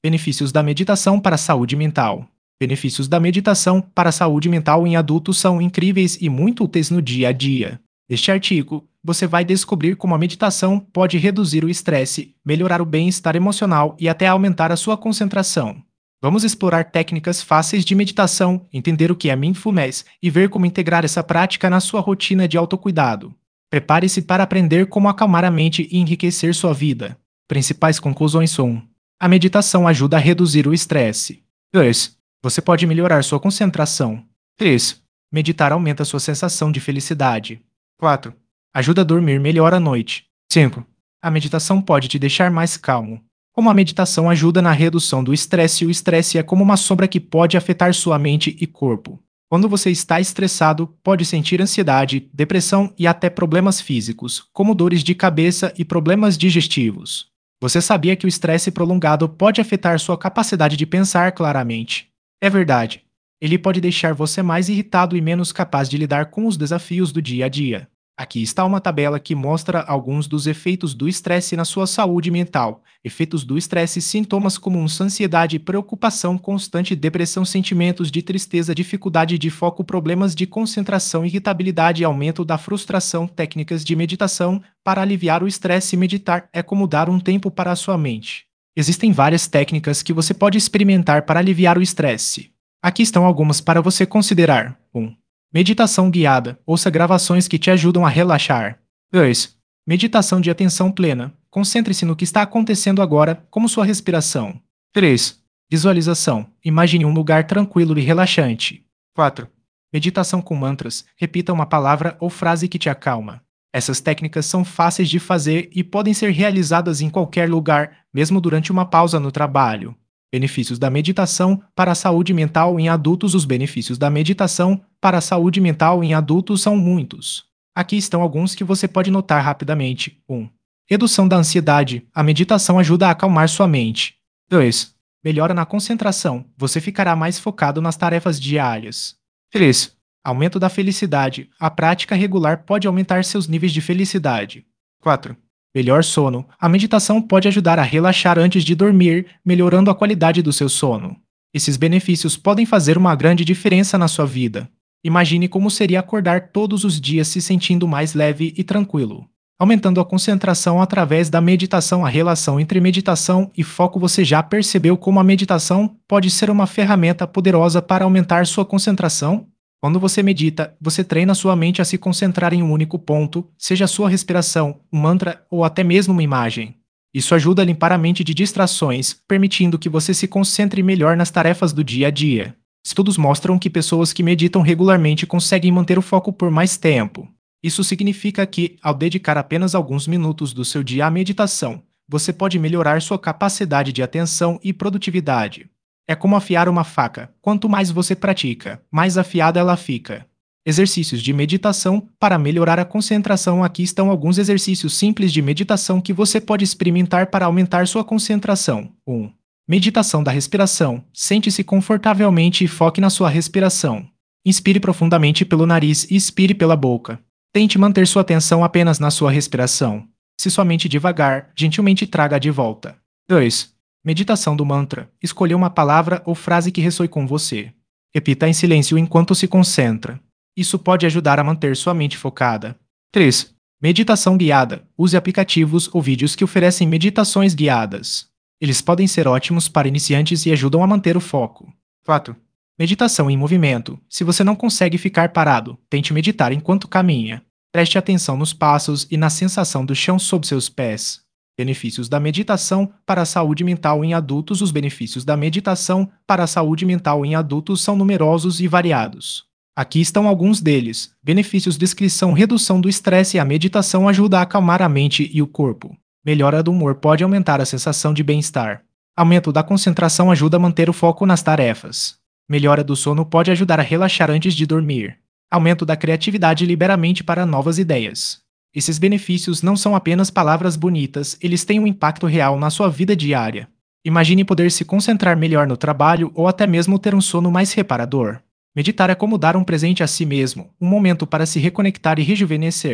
Benefícios da meditação para a saúde mental. Benefícios da meditação para a saúde mental em adultos são incríveis e muito úteis no dia a dia. Neste artigo, você vai descobrir como a meditação pode reduzir o estresse, melhorar o bem-estar emocional e até aumentar a sua concentração. Vamos explorar técnicas fáceis de meditação, entender o que é mindfulness e ver como integrar essa prática na sua rotina de autocuidado. Prepare-se para aprender como acalmar a mente e enriquecer sua vida. Principais conclusões são: a meditação ajuda a reduzir o estresse. 2. Você pode melhorar sua concentração. 3. Meditar aumenta sua sensação de felicidade. 4. Ajuda a dormir melhor à noite. 5. A meditação pode te deixar mais calmo. Como a meditação ajuda na redução do estresse, o estresse é como uma sombra que pode afetar sua mente e corpo. Quando você está estressado, pode sentir ansiedade, depressão e até problemas físicos, como dores de cabeça e problemas digestivos. Você sabia que o estresse prolongado pode afetar sua capacidade de pensar claramente? É verdade. Ele pode deixar você mais irritado e menos capaz de lidar com os desafios do dia a dia. Aqui está uma tabela que mostra alguns dos efeitos do estresse na sua saúde mental. Efeitos do estresse: sintomas comuns: ansiedade, preocupação constante, depressão, sentimentos de tristeza, dificuldade de foco, problemas de concentração, irritabilidade, aumento da frustração. Técnicas de meditação para aliviar o estresse. Meditar é como dar um tempo para a sua mente. Existem várias técnicas que você pode experimentar para aliviar o estresse. Aqui estão algumas para você considerar. 1. Meditação guiada. Ouça gravações que te ajudam a relaxar. 2. Meditação de atenção plena. Concentre-se no que está acontecendo agora, como sua respiração. 3. Visualização. Imagine um lugar tranquilo e relaxante. 4. Meditação com mantras. Repita uma palavra ou frase que te acalma. Essas técnicas são fáceis de fazer e podem ser realizadas em qualquer lugar, mesmo durante uma pausa no trabalho. Benefícios da meditação para a saúde mental em adultos. Os benefícios da meditação para a saúde mental em adultos são muitos. Aqui estão alguns que você pode notar rapidamente. 1. Redução da ansiedade. A meditação ajuda a acalmar sua mente. 2. Melhora na concentração. Você ficará mais focado nas tarefas diárias. 3. Aumento da felicidade. A prática regular pode aumentar seus níveis de felicidade. 4. Melhor sono. A meditação pode ajudar a relaxar antes de dormir, melhorando a qualidade do seu sono. Esses benefícios podem fazer uma grande diferença na sua vida. Imagine como seria acordar todos os dias se sentindo mais leve e tranquilo. Aumentando a concentração através da meditação. A relação entre meditação e foco. Você já percebeu como a meditação pode ser uma ferramenta poderosa para aumentar sua concentração? Quando você medita, você treina sua mente a se concentrar em um único ponto, seja a sua respiração, um mantra ou até mesmo uma imagem. Isso ajuda a limpar a mente de distrações, permitindo que você se concentre melhor nas tarefas do dia a dia. Estudos mostram que pessoas que meditam regularmente conseguem manter o foco por mais tempo. Isso significa que, ao dedicar apenas alguns minutos do seu dia à meditação, você pode melhorar sua capacidade de atenção e produtividade. É como afiar uma faca. Quanto mais você pratica, mais afiada ela fica. Exercícios de meditação para melhorar a concentração. Aqui estão alguns exercícios simples de meditação que você pode experimentar para aumentar sua concentração. 1. Meditação da respiração. Sente-se confortavelmente e foque na sua respiração. Inspire profundamente pelo nariz e expire pela boca. Tente manter sua atenção apenas na sua respiração. Se sua mente devagar, gentilmente traga de volta. 2. Meditação do mantra. Escolha uma palavra ou frase que ressoe com você. Repita em silêncio enquanto se concentra. Isso pode ajudar a manter sua mente focada. 3. Meditação guiada. Use aplicativos ou vídeos que oferecem meditações guiadas. Eles podem ser ótimos para iniciantes e ajudam a manter o foco. 4. Meditação em movimento. Se você não consegue ficar parado, tente meditar enquanto caminha. Preste atenção nos passos e na sensação do chão sob seus pés. Benefícios da meditação para a saúde mental em adultos. Os benefícios da meditação para a saúde mental em adultos são numerosos e variados. Aqui estão alguns deles. Benefícios: descrição, redução do estresse. A meditação ajuda a acalmar a mente e o corpo. Melhora do humor, pode aumentar a sensação de bem-estar. Aumento da concentração, ajuda a manter o foco nas tarefas. Melhora do sono, pode ajudar a relaxar antes de dormir. Aumento da criatividade, libera a mente para novas ideias. Esses benefícios não são apenas palavras bonitas, eles têm um impacto real na sua vida diária. Imagine poder se concentrar melhor no trabalho ou até mesmo ter um sono mais reparador. Meditar é como dar um presente a si mesmo, um momento para se reconectar e rejuvenescer.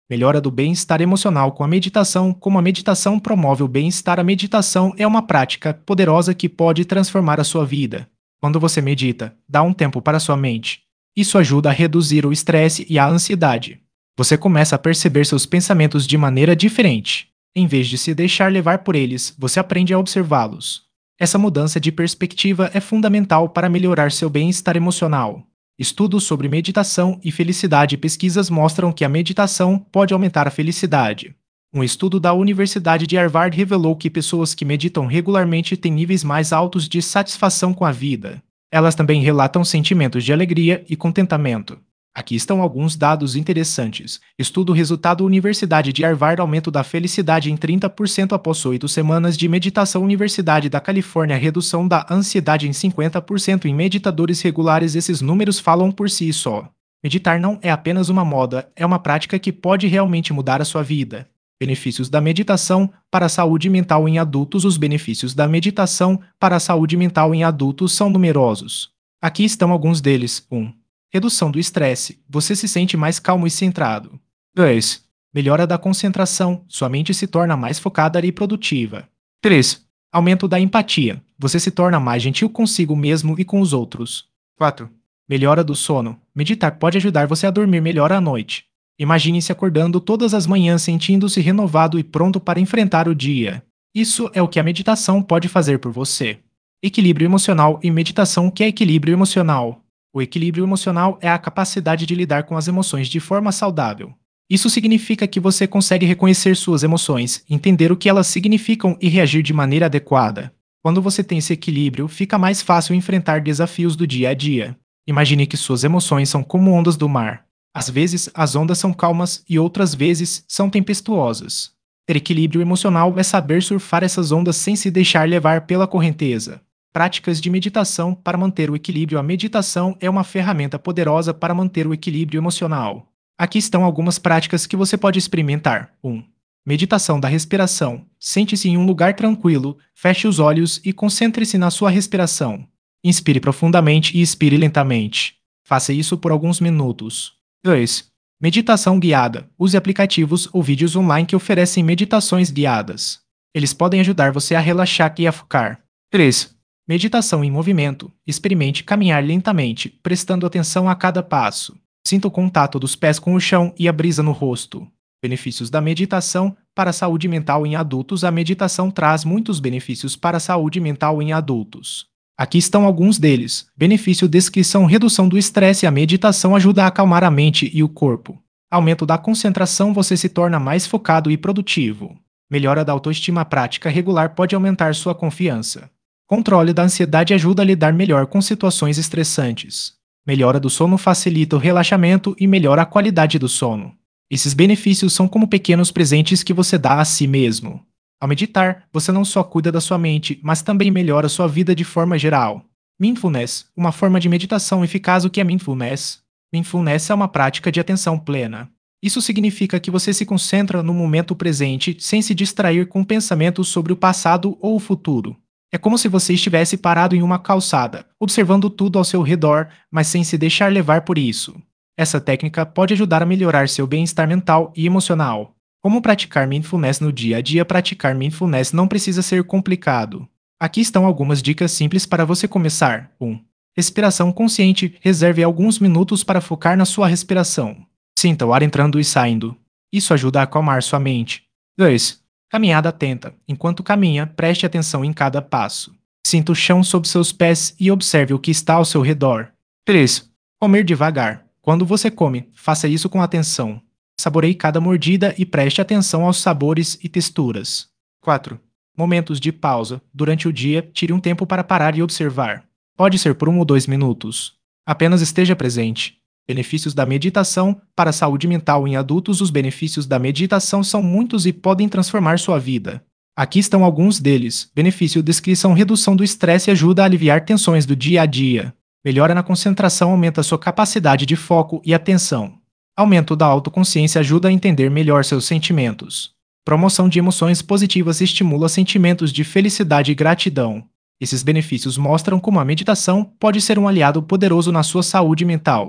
Melhora do bem-estar emocional com a meditação. Como a meditação promove o bem-estar, a meditação é uma prática poderosa que pode transformar a sua vida. Quando você medita, dá um tempo para sua mente. Isso ajuda a reduzir o estresse e a ansiedade. Você começa a perceber seus pensamentos de maneira diferente. Em vez de se deixar levar por eles, você aprende a observá-los. Essa mudança de perspectiva é fundamental para melhorar seu bem-estar emocional. Estudos sobre meditação e felicidade e pesquisas mostram que a meditação pode aumentar a felicidade. Um estudo da Universidade de Harvard revelou que pessoas que meditam regularmente têm níveis mais altos de satisfação com a vida. Elas também relatam sentimentos de alegria e contentamento. Aqui estão alguns dados interessantes. Estudo resultado Universidade de Harvard aumento da felicidade em 30% após 8 semanas de meditação. Universidade da Califórnia redução da ansiedade em 50% em meditadores regulares. Esses números falam por si só. Meditar não é apenas uma moda, é uma prática que pode realmente mudar a sua vida. Benefícios da meditação para a saúde mental em adultos. Os benefícios da meditação para a saúde mental em adultos são numerosos. Aqui estão alguns deles. 1. Redução do estresse. Você se sente mais calmo e centrado. 2. Melhora da concentração. Sua mente se torna mais focada e produtiva. 3. Aumento da empatia. Você se torna mais gentil consigo mesmo e com os outros. 4. Melhora do sono. Meditar pode ajudar você a dormir melhor à noite. Imagine-se acordando todas as manhãs sentindo-se renovado e pronto para enfrentar o dia. Isso é o que a meditação pode fazer por você. Equilíbrio emocional e meditação. O que é equilíbrio emocional? O equilíbrio emocional é a capacidade de lidar com as emoções de forma saudável. Isso significa que você consegue reconhecer suas emoções, entender o que elas significam e reagir de maneira adequada. Quando você tem esse equilíbrio, fica mais fácil enfrentar desafios do dia a dia. Imagine que suas emoções são como ondas do mar. Às vezes, as ondas são calmas e outras vezes são tempestuosas. Ter equilíbrio emocional é saber surfar essas ondas sem se deixar levar pela correnteza. Práticas de meditação para manter o equilíbrio. A meditação é uma ferramenta poderosa para manter o equilíbrio emocional. Aqui estão algumas práticas que você pode experimentar. 1. Meditação da respiração. Sente-se em um lugar tranquilo, feche os olhos e concentre-se na sua respiração. Inspire profundamente e expire lentamente. Faça isso por alguns minutos. 2. Meditação guiada. Use aplicativos ou vídeos online que oferecem meditações guiadas. Eles podem ajudar você a relaxar e a focar. 3. Meditação em movimento. Experimente caminhar lentamente, prestando atenção a cada passo. Sinta o contato dos pés com o chão e a brisa no rosto. Benefícios da meditação para a saúde mental em adultos. A meditação traz muitos benefícios para a saúde mental em adultos. Aqui estão alguns deles. Benefício: descrição, redução do estresse. A meditação ajuda a acalmar a mente e o corpo. Aumento da concentração, você se torna mais focado e produtivo. Melhora da autoestima, a prática regular pode aumentar sua confiança. Controle da ansiedade, ajuda a lidar melhor com situações estressantes. Melhora do sono, facilita o relaxamento e melhora a qualidade do sono. Esses benefícios são como pequenos presentes que você dá a si mesmo. Ao meditar, você não só cuida da sua mente, mas também melhora sua vida de forma geral. Mindfulness, uma forma de meditação eficaz. O que é mindfulness? Mindfulness é uma prática de atenção plena. Isso significa que você se concentra no momento presente sem se distrair com pensamentos sobre o passado ou o futuro. É como se você estivesse parado em uma calçada, observando tudo ao seu redor, mas sem se deixar levar por isso. Essa técnica pode ajudar a melhorar seu bem-estar mental e emocional. Como praticar mindfulness no dia a dia? Praticar mindfulness não precisa ser complicado. Aqui estão algumas dicas simples para você começar. 1. Respiração consciente. Reserve alguns minutos para focar na sua respiração. Sinta o ar entrando e saindo. Isso ajuda a acalmar sua mente. 2. Caminhada atenta. Enquanto caminha, preste atenção em cada passo. Sinta o chão sob seus pés e observe o que está ao seu redor. 3. Comer devagar. Quando você come, faça isso com atenção. Saboreie cada mordida e preste atenção aos sabores e texturas. 4. Momentos de pausa. Durante o dia, tire um tempo para parar e observar. Pode ser por 1 ou 2 minutos. Apenas esteja presente. Benefícios da meditação para a saúde mental em adultos. Os benefícios da meditação são muitos e podem transformar sua vida. Aqui estão alguns deles. Benefício: descrição, redução do estresse, ajuda a aliviar tensões do dia a dia. Melhora na concentração, aumenta sua capacidade de foco e atenção. Aumento da autoconsciência, ajuda a entender melhor seus sentimentos. Promoção de emoções positivas, estimula sentimentos de felicidade e gratidão. Esses benefícios mostram como a meditação pode ser um aliado poderoso na sua saúde mental.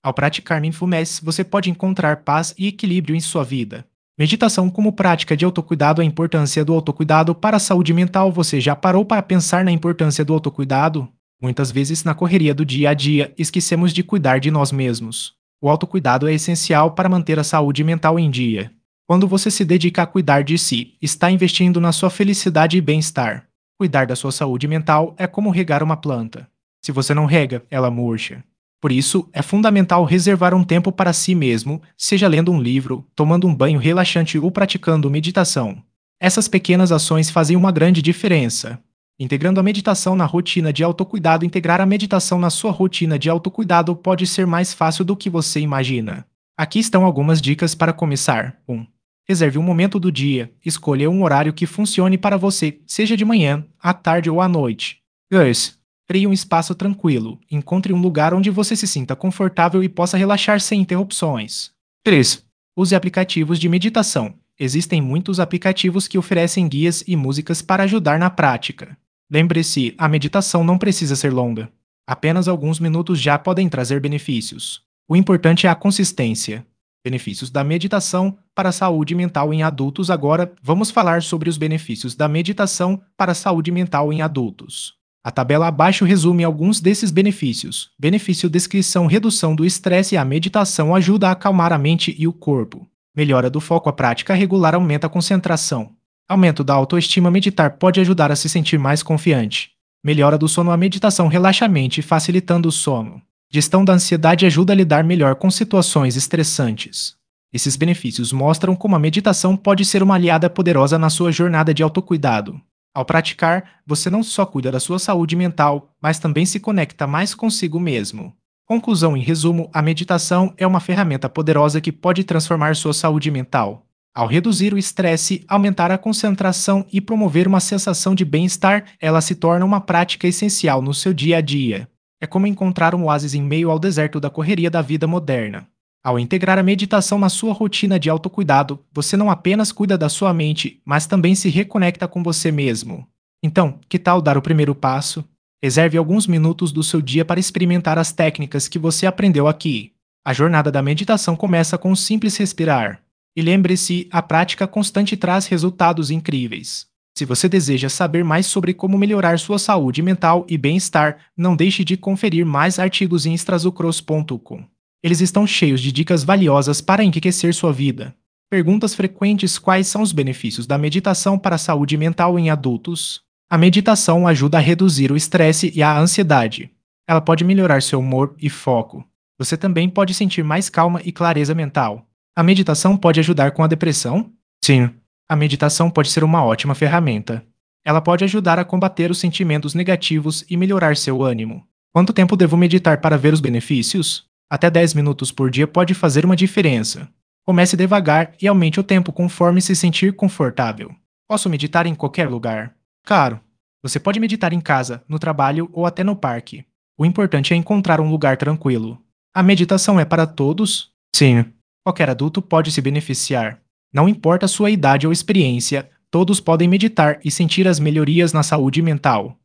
Ao praticar mindfulness, você pode encontrar paz e equilíbrio em sua vida. Meditação como prática de autocuidado. A importância do autocuidado para a saúde mental. Você já parou para pensar na importância do autocuidado? Muitas vezes, na correria do dia a dia, esquecemos de cuidar de nós mesmos. O autocuidado é essencial para manter a saúde mental em dia. Quando você se dedica a cuidar de si, está investindo na sua felicidade e bem-estar. Cuidar da sua saúde mental é como regar uma planta. Se você não rega, ela murcha. Por isso, é fundamental reservar um tempo para si mesmo, seja lendo um livro, tomando um banho relaxante ou praticando meditação. Essas pequenas ações fazem uma grande diferença. Integrando a meditação na rotina de autocuidado. Integrar a meditação na sua rotina de autocuidado pode ser mais fácil do que você imagina. Aqui estão algumas dicas para começar. 1. Reserve um momento do dia. Escolha um horário que funcione para você, seja de manhã, à tarde ou à noite. 2. Crie um espaço tranquilo. Encontre um lugar onde você se sinta confortável e possa relaxar sem interrupções. 3. Use aplicativos de meditação. Existem muitos aplicativos que oferecem guias e músicas para ajudar na prática. Lembre-se, a meditação não precisa ser longa. Apenas alguns minutos já podem trazer benefícios. O importante é a consistência. Benefícios da meditação para a saúde mental em adultos. Agora, vamos falar sobre os benefícios da meditação para a saúde mental em adultos. A tabela abaixo resume alguns desses benefícios. Benefício: descrição, redução do estresse. A meditação ajuda a acalmar a mente e o corpo. Melhora do foco. A prática regular aumenta a concentração. Aumento da autoestima. Meditar pode ajudar a se sentir mais confiante. Melhora do sono. A meditação relaxa a mente, facilitando o sono. Gestão da ansiedade. Ajuda a lidar melhor com situações estressantes. Esses benefícios mostram como a meditação pode ser uma aliada poderosa na sua jornada de autocuidado. Ao praticar, você não só cuida da sua saúde mental, mas também se conecta mais consigo mesmo. Conclusão: em resumo, a meditação é uma ferramenta poderosa que pode transformar sua saúde mental. Ao reduzir o estresse, aumentar a concentração e promover uma sensação de bem-estar, ela se torna uma prática essencial no seu dia a dia. É como encontrar um oásis em meio ao deserto da correria da vida moderna. Ao integrar a meditação na sua rotina de autocuidado, você não apenas cuida da sua mente, mas também se reconecta com você mesmo. Então, que tal dar o primeiro passo? Reserve alguns minutos do seu dia para experimentar as técnicas que você aprendeu aqui. A jornada da meditação começa com um simples respirar. E lembre-se, a prática constante traz resultados incríveis. Se você deseja saber mais sobre como melhorar sua saúde mental e bem-estar, não deixe de conferir mais artigos em extrazucros.com. Eles estão cheios de dicas valiosas para enriquecer sua vida. Perguntas frequentes: quais são os benefícios da meditação para a saúde mental em adultos? A meditação ajuda a reduzir o estresse e a ansiedade. Ela pode melhorar seu humor e foco. Você também pode sentir mais calma e clareza mental. A meditação pode ajudar com a depressão? Sim. A meditação pode ser uma ótima ferramenta. Ela pode ajudar a combater os sentimentos negativos e melhorar seu ânimo. Quanto tempo devo meditar para ver os benefícios? Até 10 minutos por dia pode fazer uma diferença. Comece devagar e aumente o tempo conforme se sentir confortável. Posso meditar em qualquer lugar? Claro, você pode meditar em casa, no trabalho ou até no parque. O importante é encontrar um lugar tranquilo. A meditação é para todos? Sim. Qualquer adulto pode se beneficiar. Não importa a sua idade ou experiência, todos podem meditar e sentir as melhorias na saúde mental.